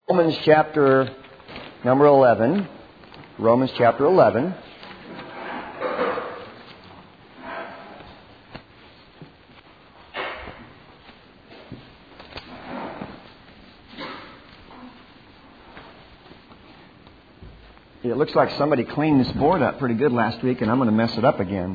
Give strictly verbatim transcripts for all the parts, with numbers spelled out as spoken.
Romans chapter number eleven. Romans chapter eleven. It looks like somebody cleaned this board up pretty good last week, and I'm going to mess it up again.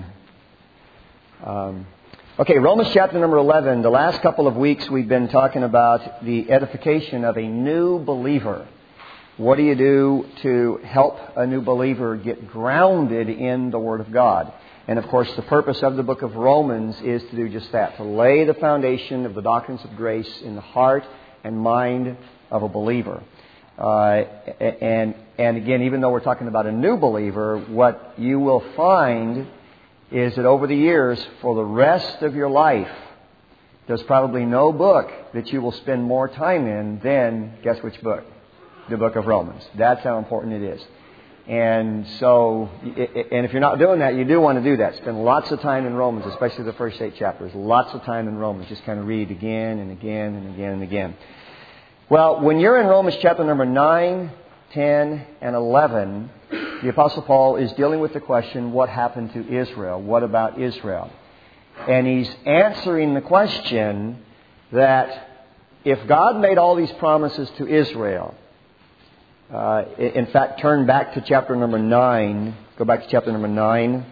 Um, okay, Romans chapter number eleven. The last couple of weeks we've been talking about the edification of a new believer. What do you do to help a new believer get grounded in the Word of God? And of course, the purpose of the book of Romans is to do just that, to lay the foundation of the doctrines of grace in the heart and mind of a believer. Uh, and and again, even though we're talking about a new believer, what you will find is that over the years, for the rest of your life, there's probably no book that you will spend more time in than, guess which book? The book of Romans. That's how important it is. And so, and if you're not doing that, you do want to do that. Spend lots of time in Romans, especially the first eight chapters. Lots of time in Romans. Just kind of read again and again and again and again. Well, when you're in Romans chapter number nine, ten, and eleven, the Apostle Paul is dealing with the question, what happened to Israel? What about Israel? And he's answering the question that if God made all these promises to Israel, uh, in fact, turn back to chapter number nine, go back to chapter number nine,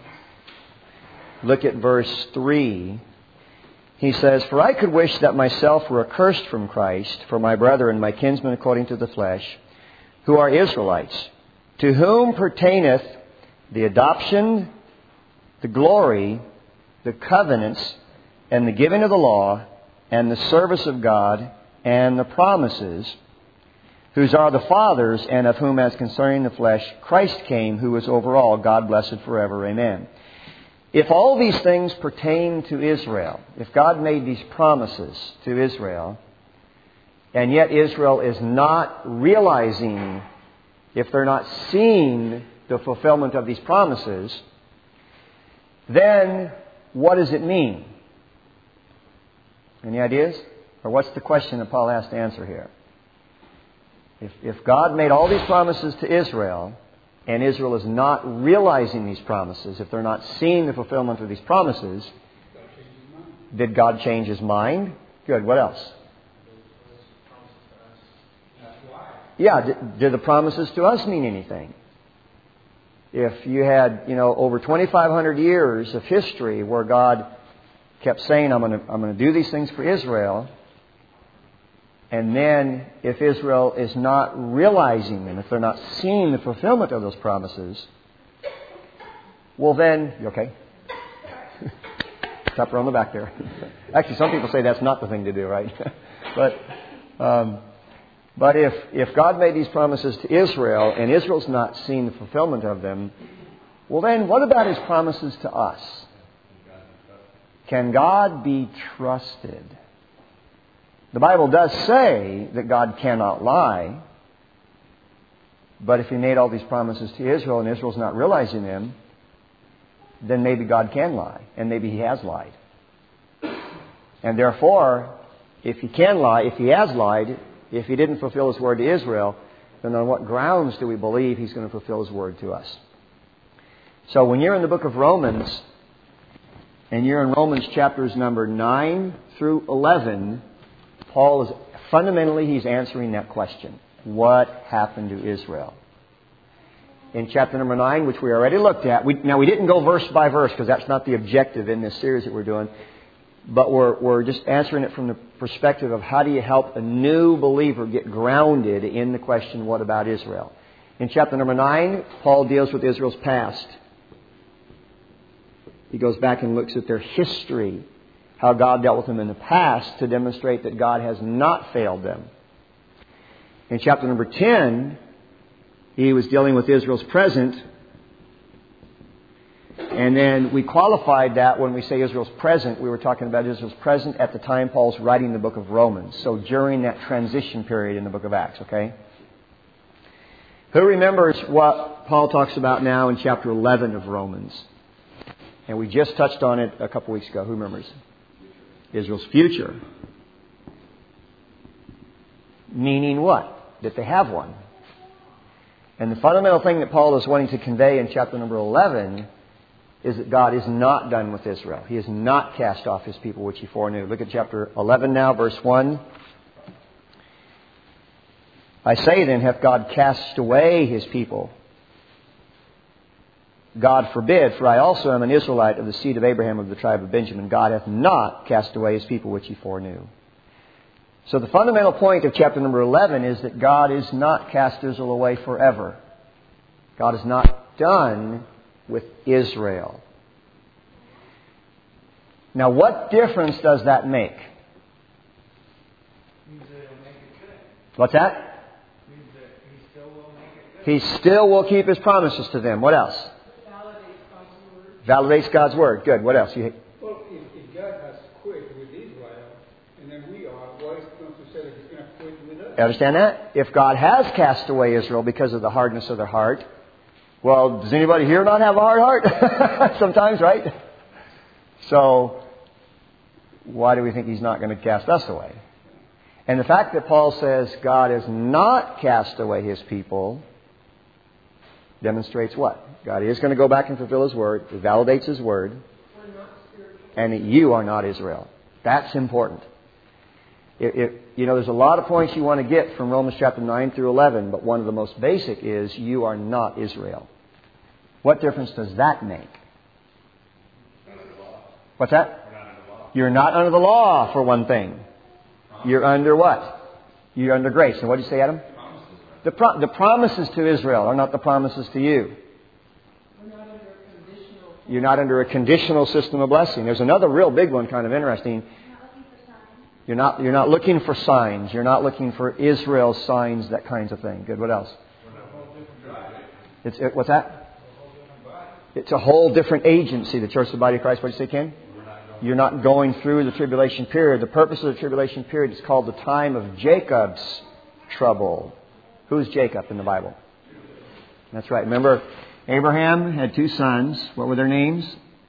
look at verse three. He says, "For I could wish that myself were accursed from Christ for my brethren, my kinsmen according to the flesh, who are Israelites, to whom pertaineth the adoption, the glory, the covenants, and the giving of the law, and the service of God, and the promises, whose are the fathers, and of whom as concerning the flesh Christ came, who is over all, God blessed forever. Amen." If all these things pertain to Israel, if God made these promises to Israel, and yet Israel is not realizing, if they're not seeing the fulfillment of these promises, then what does it mean? Any ideas? Or what's the question that Paul has to answer here? If, if God made all these promises to Israel, and Israel is not realizing these promises, if they're not seeing the fulfillment of these promises, did God change His mind? Good. What else? Yeah, did, did the promises to us mean anything? If you had, you know, over twenty-five hundred years of history where God kept saying, I'm going to, I'm going to do these things for Israel, and then if Israel is not realizing them, if they're not seeing the fulfillment of those promises, well then, you okay? Tap her on the back there. Actually, some people say that's not the thing to do, right? but um, but if, if God made these promises to Israel and Israel's not seeing the fulfillment of them, well then, what about His promises to us? Can God be trusted? The Bible does say that God cannot lie. But if He made all these promises to Israel and Israel's not realizing them, then maybe God can lie. And maybe He has lied. And therefore, if He can lie, if He has lied, if He didn't fulfill His word to Israel, then on what grounds do we believe He's going to fulfill His word to us? So when you're in the book of Romans, and you're in Romans chapters number nine through eleven, Paul is fundamentally, he's answering that question. What happened to Israel? In chapter number nine, which we already looked at, we, now we didn't go verse by verse because that's not the objective in this series that we're doing, but we're, we're just answering it from the perspective of how do you help a new believer get grounded in the question, what about Israel? In chapter number nine, Paul deals with Israel's past. He goes back and looks at their history, how God dealt with them in the past to demonstrate that God has not failed them. In chapter number ten, he was dealing with Israel's present. And then we qualified that when we say Israel's present, we were talking about Israel's present at the time Paul's writing the book of Romans. So during that transition period in the book of Acts, okay? Who remembers what Paul talks about now in chapter eleven of Romans? And we just touched on it a couple weeks ago. Who remembers? Israel's future. Meaning what? that they have one. And the fundamental thing that Paul is wanting to convey in chapter number eleven is that God is not done with Israel. He has not cast off His people which He foreknew. Look at chapter eleven now, verse one. I say then, hath God cast away His people? God forbid, for I also am an Israelite of the seed of Abraham of the tribe of Benjamin. God hath not cast away His people which He foreknew. So the fundamental point of chapter number eleven is that God is not cast Israel away forever. God is not done with Israel. Now, what difference does that make? What's that? He still will keep His promises to them. What else? Validates God's Word. Good. What else? You... Well, if, if God has quit with Israel, and then we are, why is it not to say that He's going to quit with us? Understand that? If God has cast away Israel because of the hardness of their heart, well, does anybody here not have a hard heart? Sometimes, right? So, why do we think He's not going to cast us away? And the fact that Paul says God has not cast away His people demonstrates what? God is going to go back and fulfill His Word. It validates His Word. And that you are not Israel. That's important. It, it, you know, there's a lot of points you want to get from Romans chapter nine through eleven, but one of the most basic is you are not Israel. What difference does that make? What's that? You're not under the law, for one thing. You're under what? You're under grace. And what did you say, Adam? The, pro- the promises to Israel are not the promises to you. You're not under a conditional system of blessing. There's another real big one, kind of interesting. You're not, you're not looking for signs. You're not looking for Israel's signs, that kinds of thing. Good. What else? It's, it, what's that? It's a whole different agency, the Church of the Body of Christ. What did you say, Ken? You're not going through the tribulation period. The purpose of the tribulation period is called the time of Jacob's trouble. Who's Jacob in the Bible? That's right. Remember, Abraham had two sons. What were their names?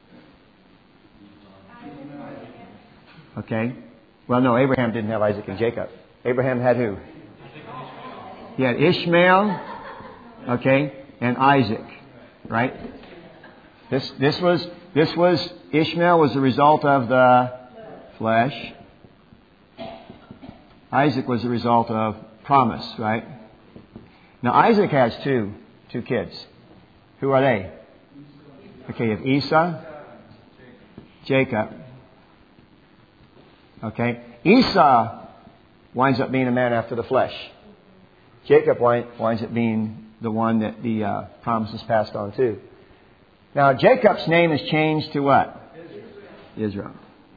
Okay. Well, no, Abraham didn't have Isaac and Jacob. Abraham had who? He had Ishmael, okay, and Isaac, right? This this was this was Ishmael was the result of the flesh. Isaac was the result of promise, right? Now Isaac has two two kids. Who are they? Okay, you have Esau, Jacob. Okay, Esau winds up being a man after the flesh. Jacob winds up being the one that the uh, promise is passed on to. Now, Jacob's name is changed to what? Israel. Israel.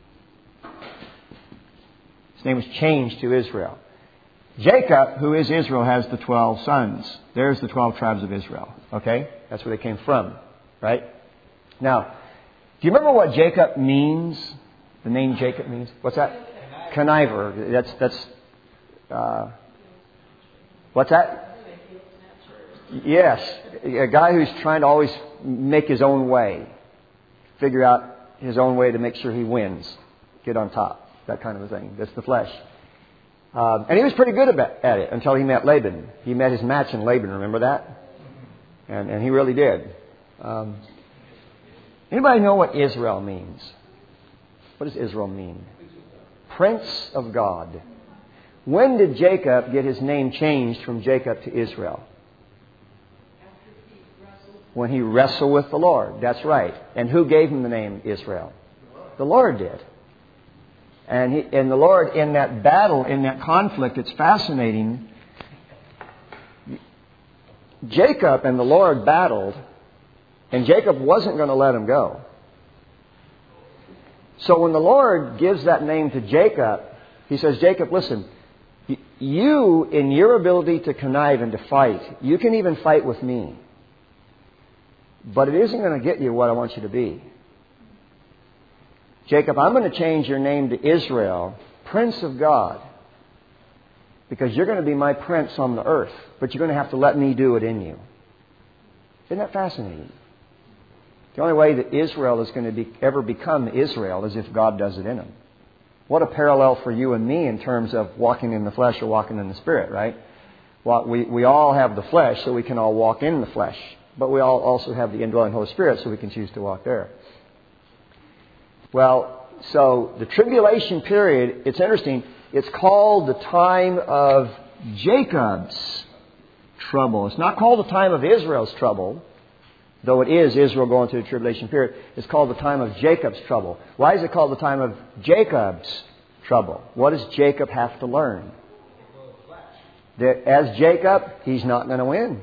His name was changed to Israel. Jacob, who is Israel, has the twelve sons. There's the twelve tribes of Israel. Okay? That's where they came from. Right? Now, do you remember what Jacob means? The name Jacob means? What's that? Conniver. That's, that's, uh, what's that? Yes. A guy who's trying to always make his own way. Figure out his own way to make sure he wins. Get on top. That kind of a thing. That's the flesh. Um, and he was pretty good at it until he met Laban. He met his match in Laban. Remember that? And, and he really did. Um, anybody know what Israel means? What does Israel mean? Prince of God. When did Jacob get his name changed from Jacob to Israel? When he wrestled with the Lord. That's right. And who gave him the name Israel? The Lord did. And, he, and the Lord, in that battle, in that conflict, it's fascinating. Jacob and the Lord battled, and Jacob wasn't going to let him go. So when the Lord gives that name to Jacob, He says, Jacob, listen, you, in your ability to connive and to fight, you can even fight with me. But it isn't going to get you what I want you to be. Jacob, I'm going to change your name to Israel, Prince of God, because you're going to be my prince on the earth, but you're going to have to let me do it in you. Isn't that fascinating? The only way that Israel is going to be, ever become Israel is if God does it in them. What a parallel for you and me in terms of walking in the flesh or walking in the Spirit, right? Well, we, we all have the flesh, so we can all walk in the flesh. But we all also have the indwelling Holy Spirit, so we can choose to walk there. Well, so the tribulation period, it's interesting. It's called the time of Jacob's trouble. It's not called the time of Israel's trouble, though it is Israel going through the tribulation period. It's called the time of Jacob's trouble. Why is it called the time of Jacob's trouble? What does Jacob have to learn? That as Jacob, he's not going to win.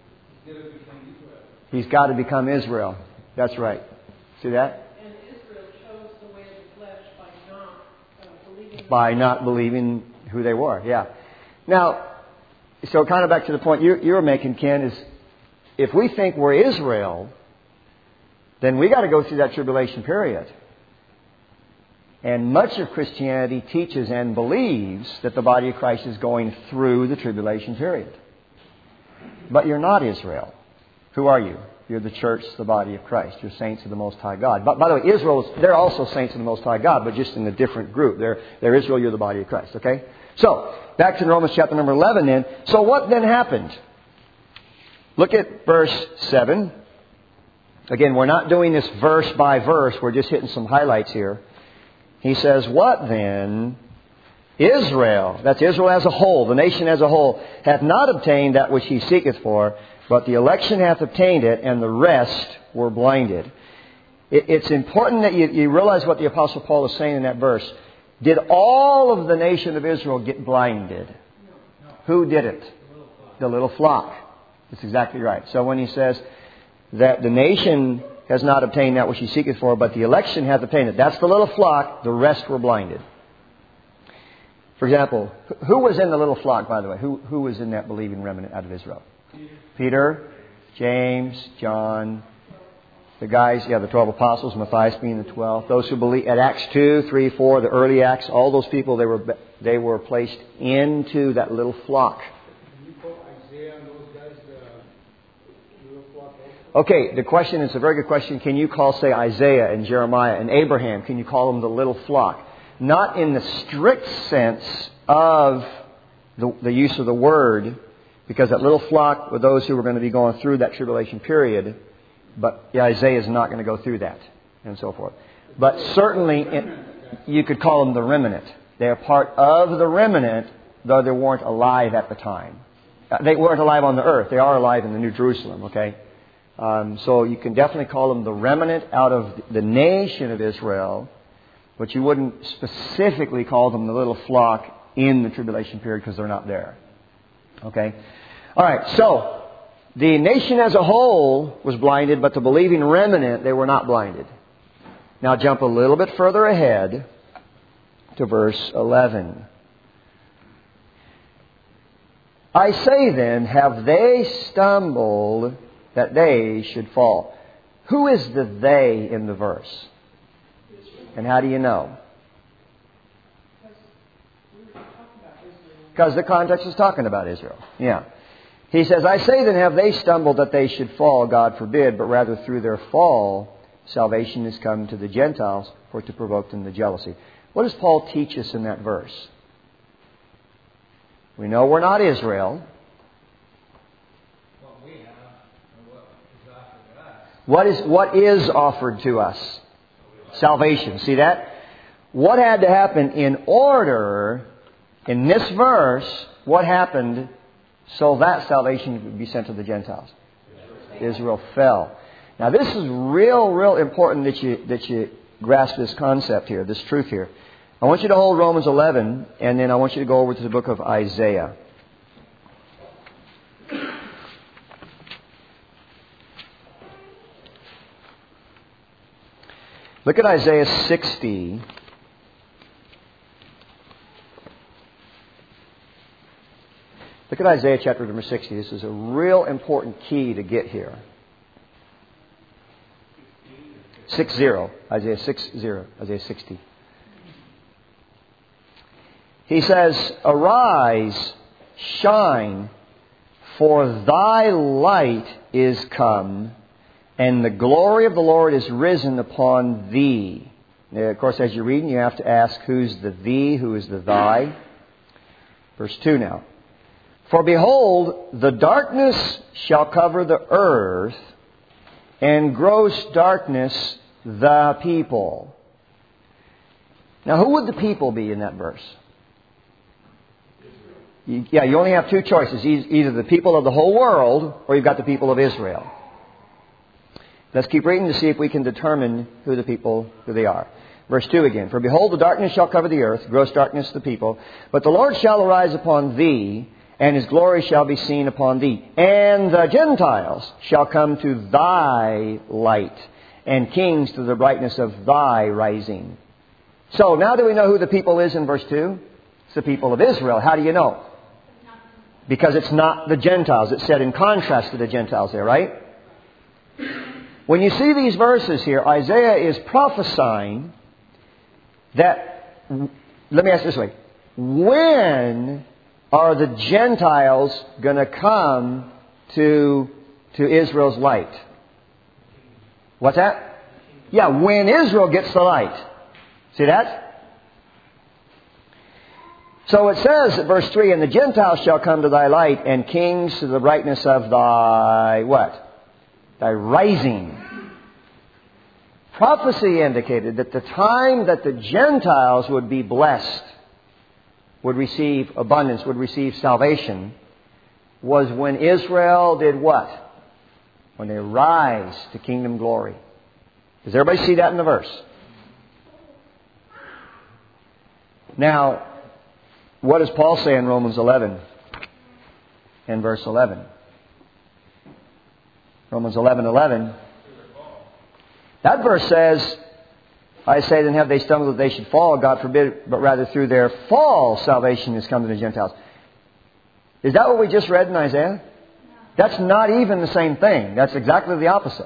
He's got to become Israel. That's right. See that? And Israel chose the way of the flesh by not uh, believing. By not believing who they were. Yeah. Now, so kind of back to the point you, you were making, Ken, is if we think we're Israel, then we got to go through that tribulation period. And much of Christianity teaches and believes that the body of Christ is going through the tribulation period. But you're not Israel. Who are you? You're the church, the body of Christ. You're saints of the Most High God. But by the way, Israel, they're also saints of the Most High God, but just in a different group. They're, they're Israel, you're the body of Christ. Okay? So, back to Romans chapter number eleven then. So what then happened? Look at verse seven. Again, we're not doing this verse by verse. We're just hitting some highlights here. He says, what then? Israel, that's Israel as a whole, the nation as a whole, hath not obtained that which he seeketh for, but the election hath obtained it, and the rest were blinded. It, it's important that you, you realize what the Apostle Paul is saying in that verse. Did all of the nation of Israel get blinded? No. Who did it? The little flock. The little flock. That's exactly right. So when he says that the nation has not obtained that which he seeketh for, but the election hath obtained it. That's the little flock. The rest were blinded. For example, who was in the little flock, by the way? Who, who was in that believing remnant out of Israel? Peter. Peter, James, John, the guys, yeah, the twelve apostles, Matthias being the twelfth. Those who believe at Acts two, three, four, the early Acts, all those people, they were they were placed into that little flock. Okay, the question is a very good question. Can you call, say, Isaiah and Jeremiah and Abraham, can you call them the little flock? Not in the strict sense of the, the use of the word, because that little flock were those who were going to be going through that tribulation period, but yeah, Isaiah is not going to go through that, and so forth. But certainly, it, you could call them the remnant. They are part of the remnant, though they weren't alive at the time. They weren't alive on the earth. They are alive in the New Jerusalem, okay? Um, so you can definitely call them the remnant out of the nation of Israel, but you wouldn't specifically call them the little flock in the tribulation period because they're not there. Okay? All right, so the nation as a whole was blinded, but the believing remnant, they were not blinded. Now jump a little bit further ahead to verse eleven. I say then, have they stumbled that they should fall? Who is the they in the verse? And how do you know? Because the context is talking about Israel. Yeah. He says, I say then, have they stumbled that they should fall? God forbid, but rather through their fall, salvation is come to the Gentiles for to provoke them to jealousy. What does Paul teach us in that verse? We know we're not Israel. What we have, and what is offered to us. What is, what is offered to us? Salvation. See that? What had to happen in order, in this verse, what happened so that salvation would be sent to the Gentiles? Israel fell. Now this is real, real important that you, that you grasp this concept here, this truth here. I want you to hold Romans eleven, and then I want you to go over to the book of Isaiah. Look at Isaiah sixty. Look at Isaiah chapter number sixty. This is a real important key to get here. Six zero. Isaiah six zero. Isaiah sixty. He says, arise, shine, for thy light is come, and the glory of the Lord is risen upon thee. Now, of course, as you're reading, you have to ask, who's the thee, who is the thy? Verse two now. For behold, the darkness shall cover the earth, and gross darkness the people. Now, who would the people be in that verse? You, yeah, you only have two choices. Either the people of the whole world, or you've got the people of Israel. Let's keep reading to see if we can determine who the people, who they are. Verse two again. For behold, the darkness shall cover the earth, gross darkness the people. But the Lord shall arise upon thee, and His glory shall be seen upon thee. And the Gentiles shall come to thy light, and kings to the brightness of thy rising. So, now do we know who the people is in verse two? It's the people of Israel. How do you know? Because it's not the Gentiles. It's said in contrast to the Gentiles there, right? When you see these verses here, Isaiah is prophesying that, let me ask this way, when are the Gentiles going to come to, to Israel's light? What's that? Yeah, when Israel gets the light. See that? So it says at verse three, and the Gentiles shall come to thy light, and kings to the brightness of thy, what? Thy rising. Prophecy indicated that the time that the Gentiles would be blessed, would receive abundance, would receive salvation, was when Israel did what? When they rise to kingdom glory. Does everybody see that in the verse? Now, what does Paul say in Romans eleven and verse eleven? Romans eleven eleven. That verse says, I say then have they stumbled that they should fall, God forbid, but rather through their fall salvation has come to the Gentiles. Is that what we just read in Isaiah? That's not even the same thing. That's exactly the opposite.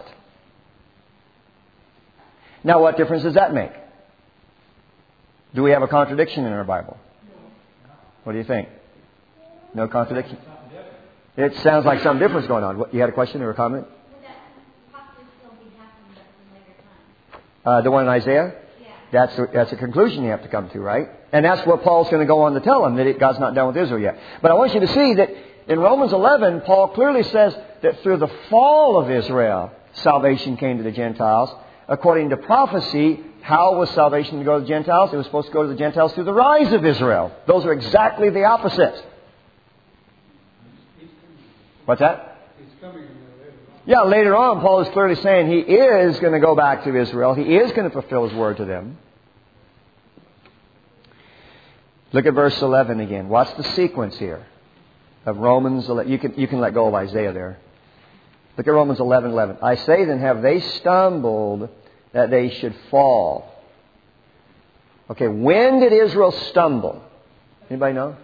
Now what difference does that make? Do we have a contradiction in our Bible? What do you think? No contradiction? It sounds like something different's going on. What, you had a question or a comment? Uh, the one in Isaiah? Yeah. That's a, that's a conclusion you have to come to, right? And that's what Paul's going to go on to tell them, that it, God's not done with Israel yet. But I want you to see that in Romans eleven, Paul clearly says that through the fall of Israel, salvation came to the Gentiles. According to prophecy, how was salvation to go to the Gentiles? It was supposed to go to the Gentiles through the rise of Israel. Those are exactly the opposite. What's that? He's coming. Yeah, later on, Paul is clearly saying he is going to go back to Israel. He is going to fulfill His word to them. Look at verse eleven again. What's the sequence here of Romans eleven? You can, you can let go of Isaiah there. Look at Romans eleven eleven. I say then, have they stumbled that they should fall? Okay, when did Israel stumble? Anybody know?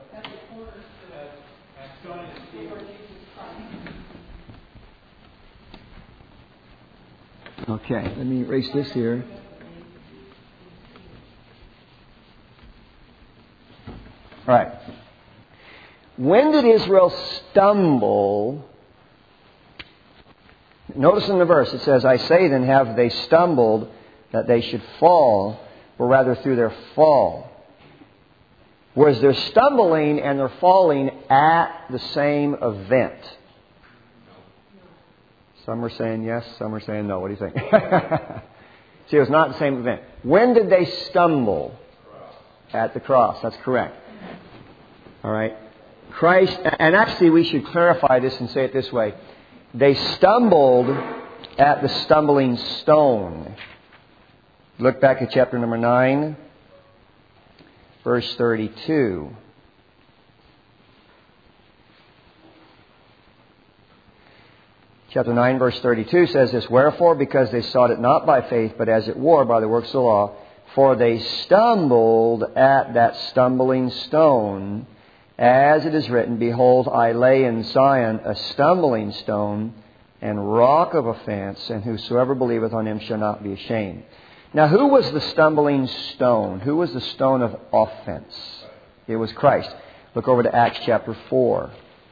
Okay, let me erase this here. All right. When did Israel stumble? Notice in the verse it says, I say then, have they stumbled that they should fall, or rather through their fall? Whereas they're stumbling and they're falling at the same event. Some are saying yes, some are saying no. What do you think? See, it was not the same event. When did they stumble? At the cross. That's correct. All right. Christ, and actually we should clarify this and say it this way. They stumbled at the stumbling stone. Look back at chapter number nine, verse thirty-two. Chapter nine, verse thirty-two says this, wherefore, because they sought it not by faith, but as it were by the works of the law, for they stumbled at that stumbling stone, as it is written, behold, I lay in Zion a stumbling stone and rock of offense, and whosoever believeth on Him shall not be ashamed. Now, who was the stumbling stone? Who was the stone of offense? It was Christ. Look over to Acts chapter four.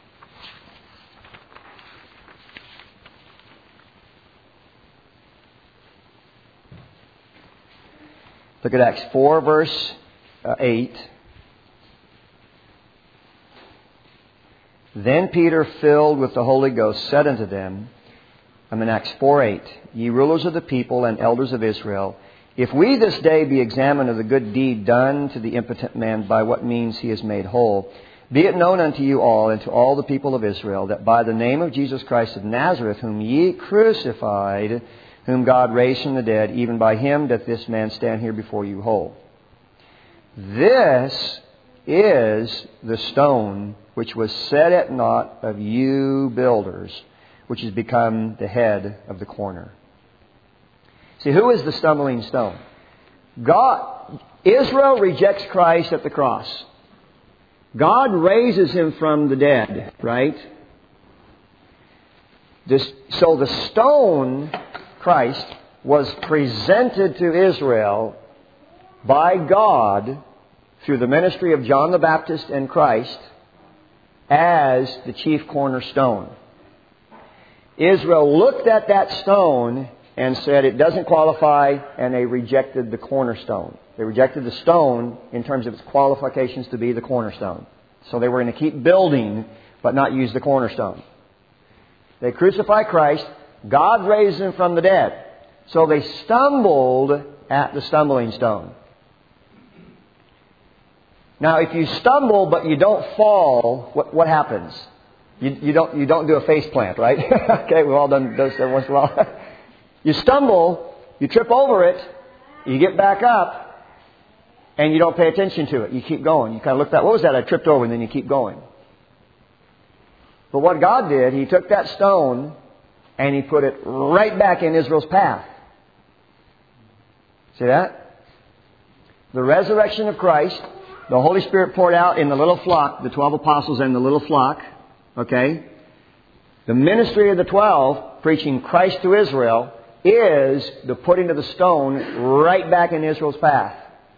Look at Acts four, verse uh, eight. Then Peter, filled with the Holy Ghost, said unto them, I'm in Acts four eight, Ye rulers of the people and elders of Israel, if we this day be examined of the good deed done to the impotent man, by what means he is made whole, be it known unto you all and to all the people of Israel, that by the name of Jesus Christ of Nazareth, whom ye crucified, whom God raised from the dead, even by him doth this man stand here before you whole. This is the stone which was set at naught of you builders, which has become the head of the corner. See, who is the stumbling stone? God, Israel rejects Christ at the cross. God raises him from the dead, right? This, so the stone, Christ, was presented to Israel by God through the ministry of John the Baptist and Christ as the chief cornerstone. Israel looked at that stone and said it doesn't qualify, and they rejected the cornerstone. They rejected the stone in terms of its qualifications to be the cornerstone. So they were going to keep building, but not use the cornerstone. They crucify Christ. God raised him from the dead. So they stumbled at the stumbling stone. Now, if you stumble but you don't fall, what, what happens? You, you don't you don't do a face plant, right? Okay, we've all done those once in a while. You stumble, you trip over it, you get back up, and you don't pay attention to it. You keep going. You kind of look back. What was that? I tripped over, and then you keep going. But what God did, He took that stone and He put it right back in Israel's path. See that? The resurrection of Christ, the Holy Spirit poured out in the little flock, the twelve apostles and the little flock. Okay? The ministry of the twelve, preaching Christ to Israel, is the putting of the stone right back in Israel's path.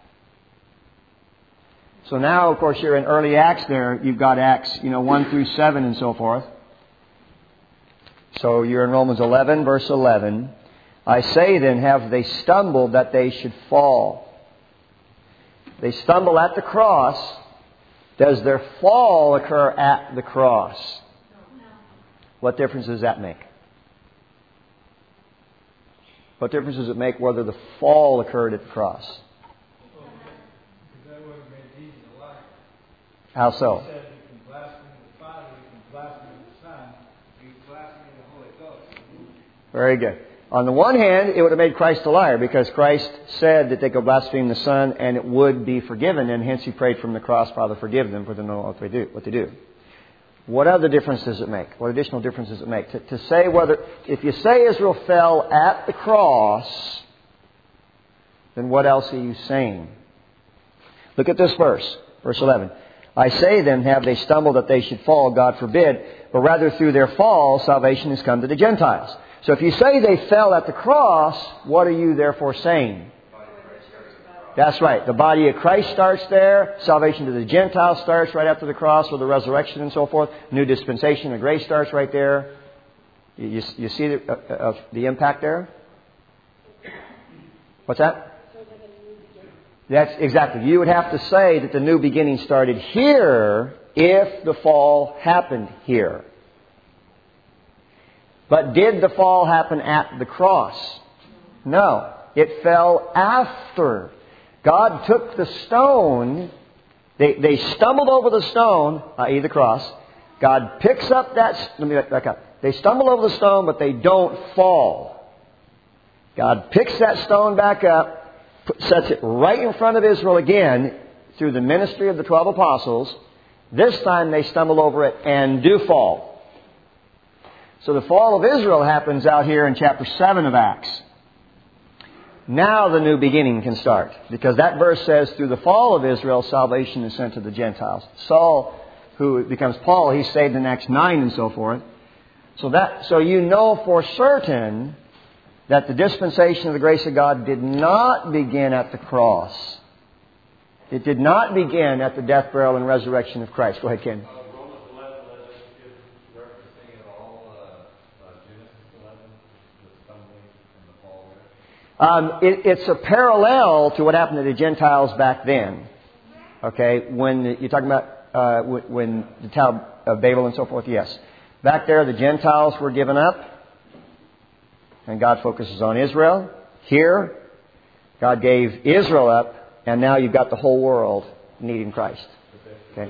So now, of course, you're in early Acts there. You've got Acts, you know, one through seven and so forth. So you're in Romans eleven, verse eleven. I say then, have they stumbled that they should fall? They stumble at the cross. Does their fall occur at the cross? What difference does that make? What difference does it make whether the fall occurred at the cross? That would have made Jesus alive. How so? He said you can blaspheme the Father, you can blaspheme the Son, you can blaspheme the Holy Ghost. Very good. On the one hand, it would have made Christ a liar because Christ said that they could blaspheme the Son and it would be forgiven, and hence He prayed from the cross, Father, forgive them, for they know what they do. What they do. What other difference does it make? What additional difference does it make? To, to say whether, if you say Israel fell at the cross, then what else are you saying? Look at this verse, verse eleven. I say then, have they stumbled that they should fall? God forbid. But rather through their fall, salvation has come to the Gentiles. So if you say they fell at the cross, what are you therefore saying? That's right. The body of Christ starts there. Salvation to the Gentiles starts right after the cross with the resurrection and so forth. New dispensation of grace starts right there. You, you, you see the, uh, uh, the impact there? What's that? That's exactly. You would have to say that the new beginning started here if the fall happened here. But did the fall happen at the cross? No. It fell after. God took the stone. They, they stumbled over the stone, that is the cross. God picks up that... Let me back up. They stumble over the stone, but they don't fall. God picks that stone back up, sets it right in front of Israel again through the ministry of the twelve apostles. This time they stumble over it and do fall. So the fall of Israel happens out here in chapter seven of Acts. Now the new beginning can start. Because that verse says, through the fall of Israel, salvation is sent to the Gentiles. Saul, who becomes Paul, he's saved in Acts nine and so forth. So that, so you know for certain that the dispensation of the grace of God did not begin at the cross. It did not begin at the death, burial, and resurrection of Christ. Go ahead, Ken. Um, it, it's a parallel to what happened to the Gentiles back then. Okay, when you're talking about uh, when the Tower of Babel and so forth? Yes. Back there, the Gentiles were given up, and God focuses on Israel. Here, God gave Israel up, and now you've got the whole world needing Christ. Okay.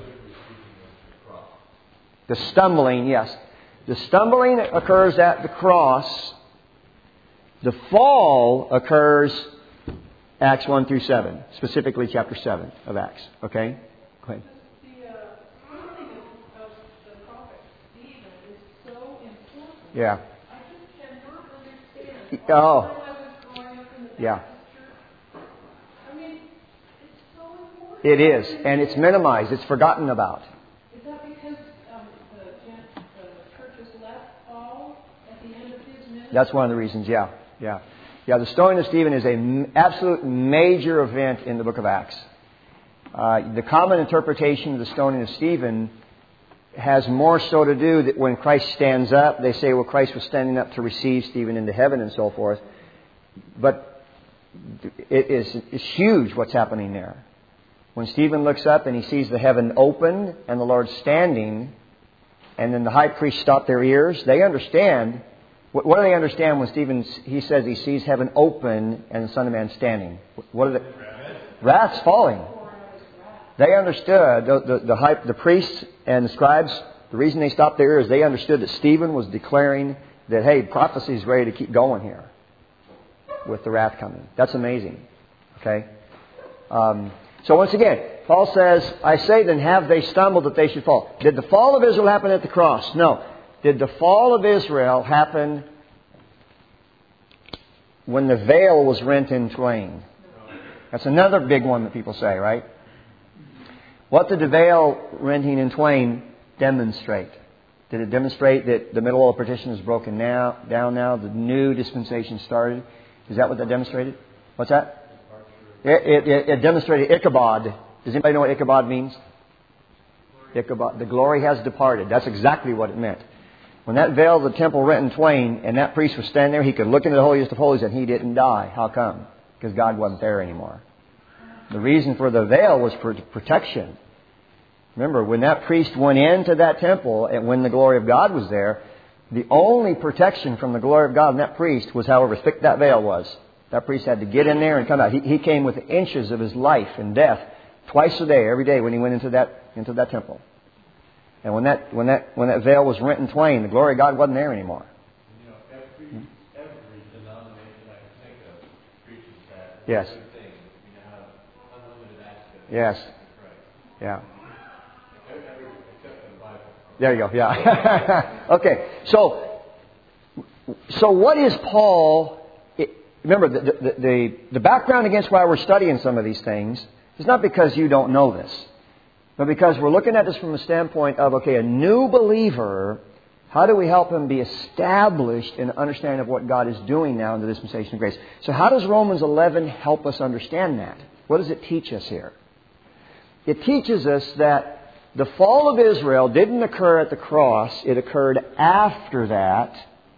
The stumbling, yes. The stumbling occurs at the cross. The fall occurs Acts one through seven, specifically chapter seven of Acts. Okay? Go ahead. The uh, honoring of the prophet Stephen is so important. Yeah. I just cannot understand. Oh. Although I was growing up in the Yeah. Baptist church, I mean, it's so important. It is, and it's minimized. It's forgotten about. Is that because um, the, gen- the churches left Paul at the end of his ministry? That's one of the reasons, yeah. Yeah. Yeah, the stoning of Stephen is an absolute major event in the book of Acts. Uh, the common interpretation of the stoning of Stephen has more so to do that when Christ stands up, they say, well, Christ was standing up to receive Stephen into heaven and so forth. But it is it's huge what's happening there. When Stephen looks up and he sees the heaven open and the Lord standing, and then the high priest stopped their ears, they understand. What, what do they understand when Stephen, he says he sees heaven open and the Son of Man standing? What are the... Wrath's falling. They understood, the, the, the, high, the priests and the scribes, the reason they stopped their ears, they understood that Stephen was declaring that, hey, prophecy is ready to keep going here with the wrath coming. That's amazing. Okay? Um, so once again, Paul says, I say then, have they stumbled that they should fall? Did the fall of Israel happen at the cross? No. Did the fall of Israel happen when the veil was rent in twain? That's another big one that people say, right? What did the veil renting in twain demonstrate? Did it demonstrate that the middle wall of partition is broken now, down now, the new dispensation started? Is that what that demonstrated? What's that? It, it, it demonstrated Ichabod. Does anybody know what Ichabod means? Ichabod. The glory has departed. That's exactly what it meant. When that veil of the temple rent in twain and that priest was standing there, he could look into the holiest of holies and he didn't die. How come? Because God wasn't there anymore. The reason for the veil was for protection. Remember, when that priest went into that temple and when the glory of God was there, the only protection from the glory of God in that priest was however thick that veil was. That priest had to get in there and come out. He, he came with inches of his life and death twice a day, every day when he went into that into that temple. And when that when that when that veil was rent in twain, the glory of God wasn't there anymore. You know, every every denomination I can think of preaches that. Yes. Thing. You have unlimited access. Yes. To Christ. Yeah. Every, except for the Bible. There you go. Yeah. Okay. So, so what is Paul? It, remember, the, the the the background against why we're studying some of these things is not because you don't know this. But because we're looking at this from the standpoint of, okay, a new believer, how do we help him be established in understanding of what God is doing now in the dispensation of grace? So how does Romans eleven help us understand that? What does it teach us here? It teaches us that the fall of Israel didn't occur at the cross. It occurred after that.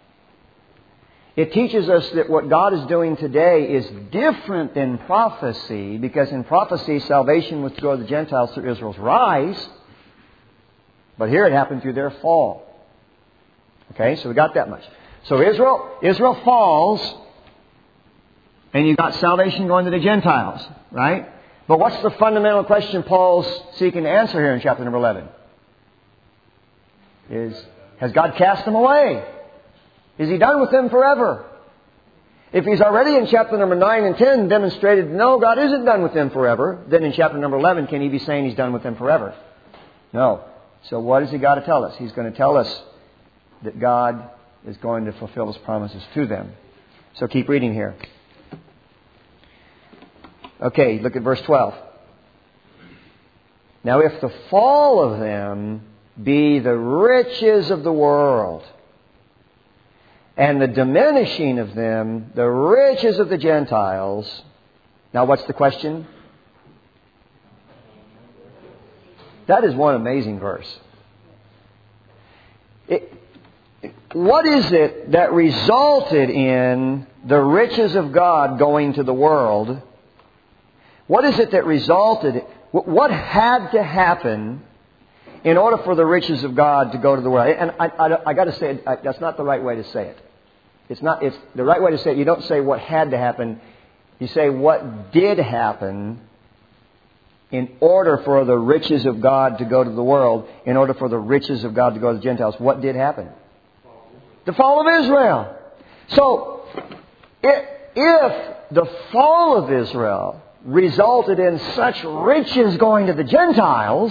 It teaches us that what God is doing today is different than prophecy, because in prophecy, salvation was to go to the Gentiles through Israel's rise. But here it happened through their fall. Okay, so we got that much. So Israel, Israel falls, and you've got salvation going to the Gentiles, right? But what's the fundamental question Paul's seeking to answer here in chapter number eleven? Is, has God cast them away? Is He done with them forever? If He's already in chapter number nine and ten demonstrated, no, God isn't done with them forever, then in chapter number eleven, can He be saying He's done with them forever? No. So what has He got to tell us? He's going to tell us that God is going to fulfill His promises to them. So keep reading here. Okay, look at verse twelve. Now if the fall of them be the riches of the world, and the diminishing of them, the riches of the Gentiles. Now what's the question? That is one amazing verse. It, what is it that resulted in the riches of God going to the world? What is it that resulted? What had to happen in order for the riches of God to go to the world. And I, I, I got to say, it, I, that's not the right way to say it. It's not. It's the right way to say it. You don't say what had to happen. You say what did happen in order for the riches of God to go to the world, in order for the riches of God to go to the Gentiles. What did happen? The fall of Israel. So, if the fall of Israel resulted in such riches going to the Gentiles,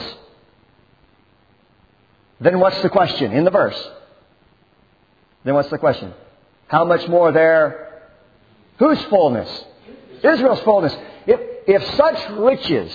then what's the question in the verse? Then what's the question? How much more there? Whose fullness? Israel's fullness. If, if such riches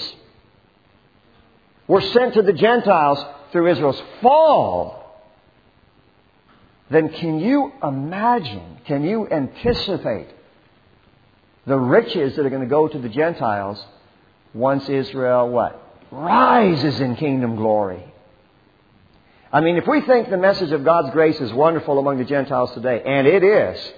were sent to the Gentiles through Israel's fall, then can you imagine, can you anticipate the riches that are going to go to the Gentiles once Israel, what? Rises in kingdom glory. I mean, if we think the message of God's grace is wonderful among the Gentiles today, and it is,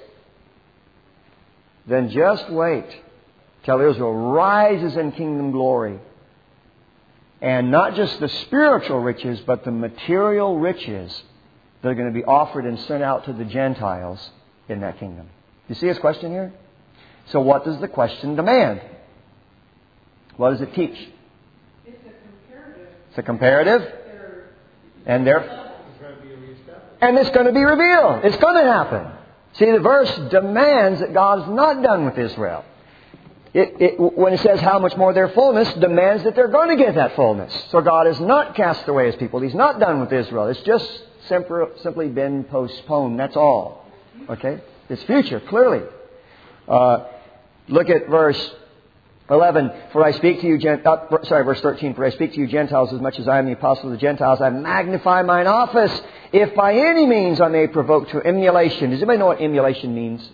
then just wait till Israel rises in kingdom glory. And not just the spiritual riches, but the material riches that are going to be offered and sent out to the Gentiles in that kingdom. You see his question here? So what does the question demand? What does it teach? It's a comparative. It's a comparative. And there, and it's going to be revealed. It's going to happen. See, the verse demands that God is not done with Israel. It, it, when it says how much more their fullness, demands that they're going to get that fullness. So God has not cast away His people. He's not done with Israel. It's just simply, simply been postponed. That's all. Okay? It's future, clearly. Uh, look at verse eleven. For I speak to you, Gent- uh, sorry, verse thirteen. For I speak to you Gentiles as much as I am the apostle of the Gentiles. I magnify mine office, if by any means I may provoke to emulation. Does anybody know what emulation means?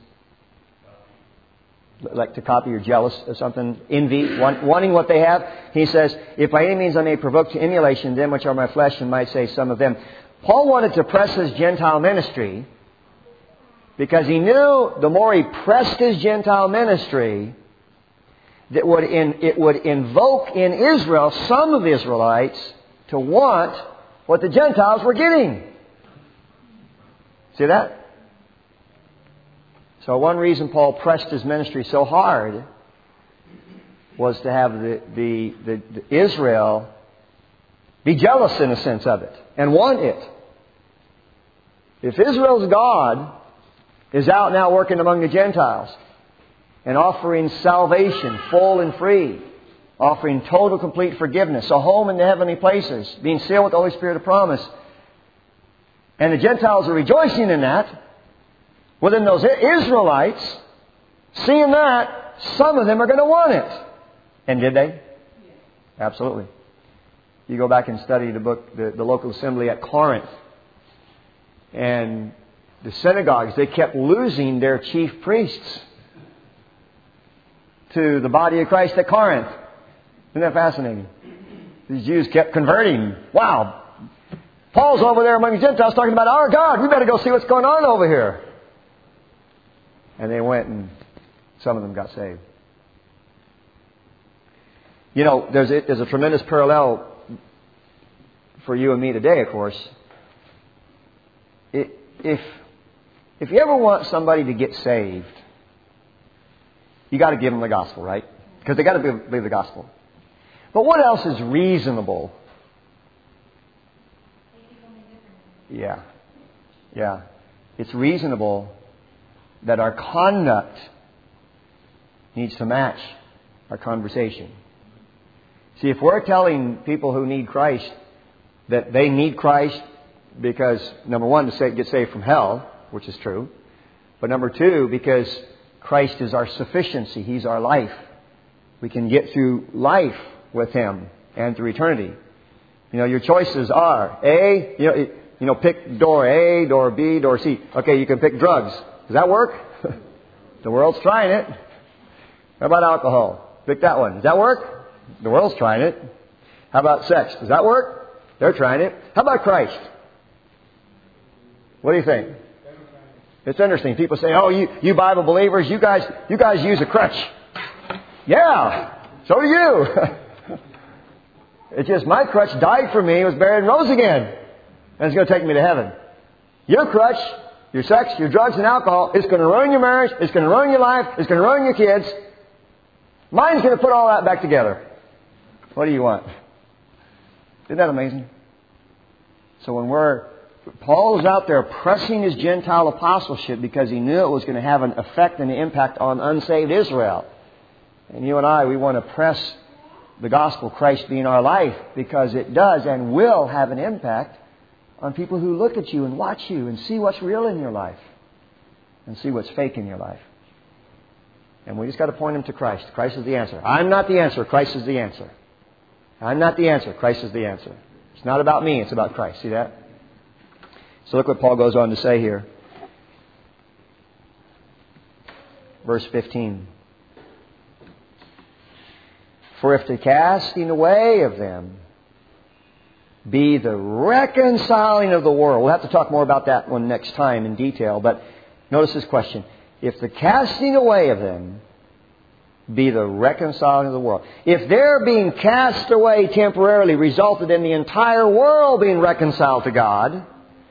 Like to copy or jealous or something, envy, want, wanting what they have. He says, if by any means I may provoke to emulation them which are my flesh, and might say some of them. Paul wanted to press his Gentile ministry because he knew the more he pressed his Gentile ministry, that would in, it would invoke in Israel some of the Israelites to want what the Gentiles were getting. See that? So one reason Paul pressed his ministry so hard was to have the, the, the, the Israel be jealous in a sense of it and want it. If Israel's God is out now working among the Gentiles and offering salvation full and free, offering total complete forgiveness, a home in the heavenly places, being sealed with the Holy Spirit of promise, and the Gentiles are rejoicing in that, well, then those Israelites, seeing that, some of them are going to want it. And did they? Yes. Absolutely. You go back and study the book, the, the local assembly at Corinth. And the synagogues, they kept losing their chief priests to the body of Christ at Corinth. Isn't that fascinating? These Jews kept converting. Wow. Paul's over there among the Gentiles talking about our God. We better go see what's going on over here. And they went and some of them got saved. You know, there's a, there's a tremendous parallel for you and me today, of course. It, if, if you ever want somebody to get saved, you got to give them the gospel, right? Because they got to believe the gospel. But what else is reasonable? Yeah. Yeah. It's reasonable that our conduct needs to match our conversation. See, if we're telling people who need Christ that they need Christ because, number one, to get saved from hell, which is true, but number two, because Christ is our sufficiency, He's our life. We can get through life with Him and through eternity. You know, your choices are A, you know, you know, pick door A, door B, door C. Okay, you can pick drugs. Does that work? The world's trying it. How about alcohol? Pick that one. Does that work? The world's trying it. How about sex? Does that work? They're trying it. How about Christ? What do you think? It's interesting. People say, "Oh, you, you Bible believers, you guys, you guys use a crutch." Yeah, so do you. It's just my crutch died for me, was buried and rose again. And it's going to take me to heaven. Your crutch, your sex, your drugs and alcohol, it's going to ruin your marriage, it's going to ruin your life, it's going to ruin your kids. Mine's going to put all that back together. What do you want? Isn't that amazing? So when we're... Paul is out there pressing his Gentile apostleship because he knew it was going to have an effect and an impact on unsaved Israel. And you and I, we want to press the gospel, Christ being our life, because it does and will have an impact on people who look at you and watch you and see what's real in your life and see what's fake in your life. And we just got to point them to Christ. Christ is the answer. I'm not the answer. Christ is the answer. I'm not the answer. Christ is the answer. It's not about me. It's about Christ. See that? So look what Paul goes on to say here. Verse fifteen. For if the casting away of them be the reconciling of the world. We'll have to talk more about that one next time in detail. But notice this question. If the casting away of them be the reconciling of the world. If their being cast away temporarily resulted in the entire world being reconciled to God.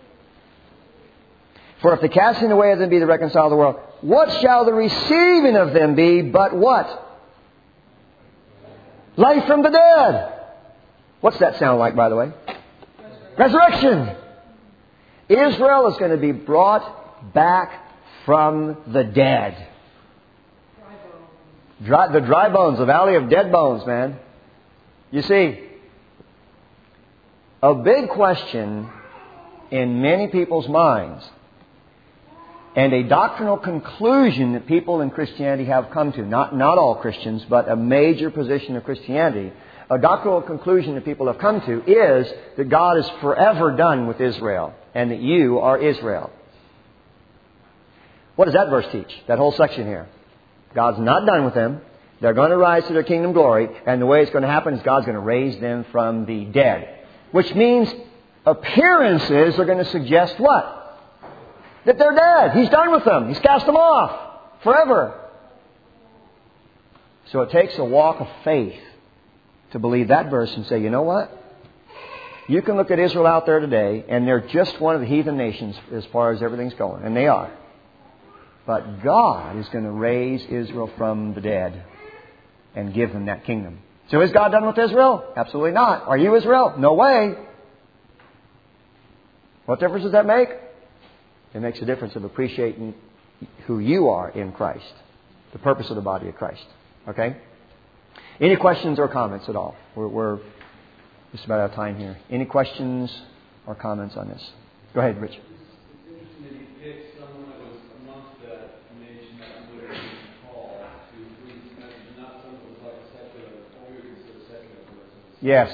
For if the casting away of them be the reconciling of the world, what shall the receiving of them be but what? Life from the dead. What's that sound like, by the way? Resurrection. Resurrection. Israel is going to be brought back from the dead. Dry, the dry bones, the valley of dead bones, man. You see, a big question in many people's minds, and a doctrinal conclusion that people in Christianity have come to, not, not all Christians, but a major position of Christianity, a doctrinal conclusion that people have come to is that God is forever done with Israel and that you are Israel. What does that verse teach? That whole section here. God's not done with them. They're going to rise to their kingdom glory, and the way it's going to happen is God's going to raise them from the dead. Which means appearances are going to suggest what? That they're dead. He's done with them. He's cast them off forever. So it takes a walk of faith to believe that verse and say, you know what? You can look at Israel out there today, and they're just one of the heathen nations as far as everything's going. And they are. But God is going to raise Israel from the dead and give them that kingdom. So is God done with Israel? Absolutely not. Are you Israel? No way. What difference does that make? It makes a difference of appreciating who you are in Christ. The purpose of the body of Christ. Okay? Any questions or comments at all? We're, we're just about out of time here. Any questions or comments on this? Go ahead, Rich. Yes.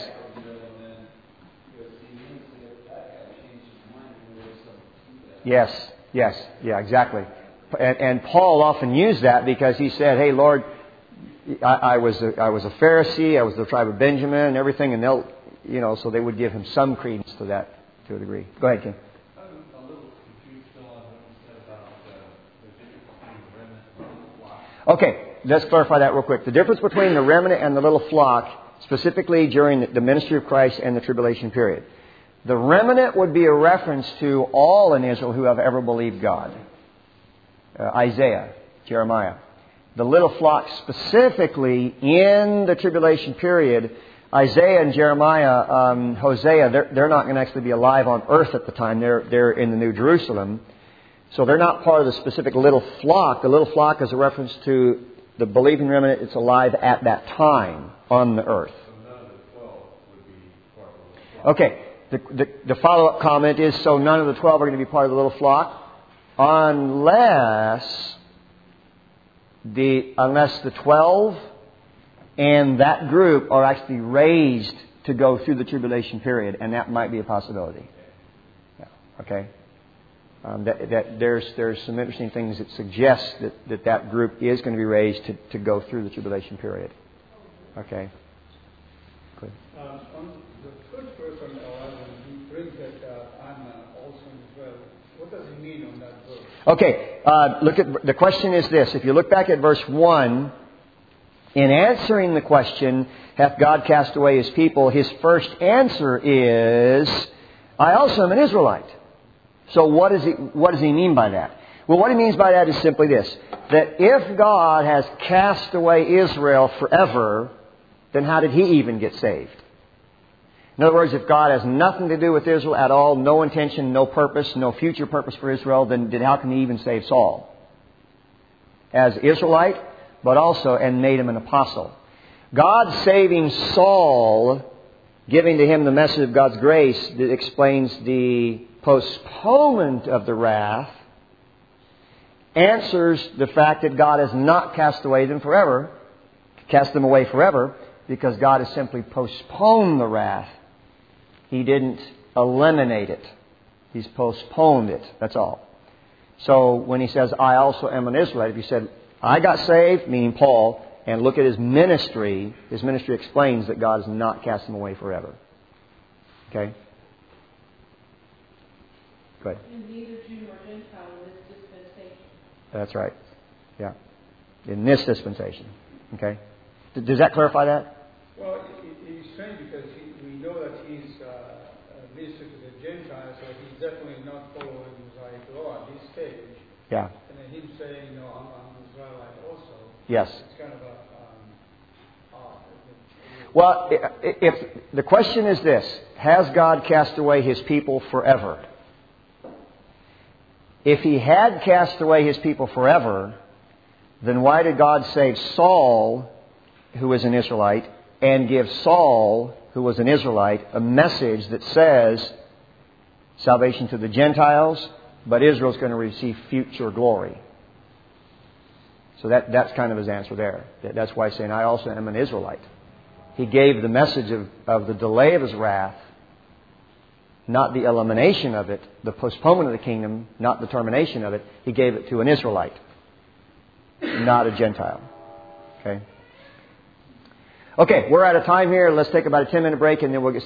Yes, yes, yeah, exactly. And, and Paul often used that because he said, hey, Lord, I, I was a, I was a Pharisee, I was the tribe of Benjamin and everything, and they'll, you know, so they would give him some credence to that to a degree. Go ahead, Ken. I'm a little confused still on what you said about the difference between the remnant and the flock. Okay, let's clarify that real quick. The difference between the remnant and the little flock, specifically during the ministry of Christ and the tribulation period. The remnant would be a reference to all in Israel who have ever believed God. Uh, Isaiah, Jeremiah. The little flock specifically in the tribulation period, Isaiah and Jeremiah, um, Hosea, they're, they're not going to actually be alive on earth at the time. They're, they're in the New Jerusalem. So they're not part of the specific little flock. The little flock is a reference to the believing remnant. It's alive at that time on the earth. So none of the twelve would be part of the little flock. Okay. The, the, the follow-up comment is, so none of the twelve are going to be part of the little flock unless the unless the twelve and that group are actually raised to go through the tribulation period, and that might be a possibility. Yeah. Okay. Um, that, that there's there's some interesting things that suggest that that, that group is going to be raised to, to go through the tribulation period. Okay. Good. Uh, on the first verse on eleven, he brings that uh, I'm uh, also as well. What does he mean on that verse? Okay. Uh, look at the question is this: if you look back at verse one, In answering the question, hath God cast away His people, His first answer is, I also am an Israelite. So what does he, what does he mean by that? Well, what he means by that is simply this, that if God has cast away Israel forever, then how did He even get saved? In other words, if God has nothing to do with Israel at all, no intention, no purpose, no future purpose for Israel, then, then how can He even save Saul? As Israelite, but also, and made him an apostle. God saving Saul, giving to him the message of God's grace that explains the postponement of the wrath, answers the fact that God has not cast away them forever, cast them away forever, because God has simply postponed the wrath. He didn't eliminate it. He's postponed it. That's all. So when he says, I also am an Israelite, if you said, I got saved, meaning Paul, and look at his ministry, his ministry explains that God has not cast him away forever. Okay? Go ahead. And neither Jew nor Gentile in this dispensation. That's right. Yeah. In this dispensation. Okay? Does that clarify that? Well, it, it, it's strange because he, we know that he's uh, a minister to the Gentiles, so he's definitely not following Mosaic law at this stage. Yeah. And then him saying, no, I'm, I'm an Israelite also. Yes. It's kind of a... Um, odd. Well, if the question is this, has God cast away His people forever? If He had cast away His people forever, then why did God save Saul, who was an Israelite, and give Saul, who was an Israelite, a message that says salvation to the Gentiles, but Israel's going to receive future glory? So that, that's kind of his answer there. That's why he's saying, I also am an Israelite. He gave the message of, of the delay of His wrath, not the elimination of it, the postponement of the kingdom, not the termination of it. He gave it to an Israelite, not a Gentile. Okay? Okay, we're out of time here. Let's take about a ten minute break and then we'll get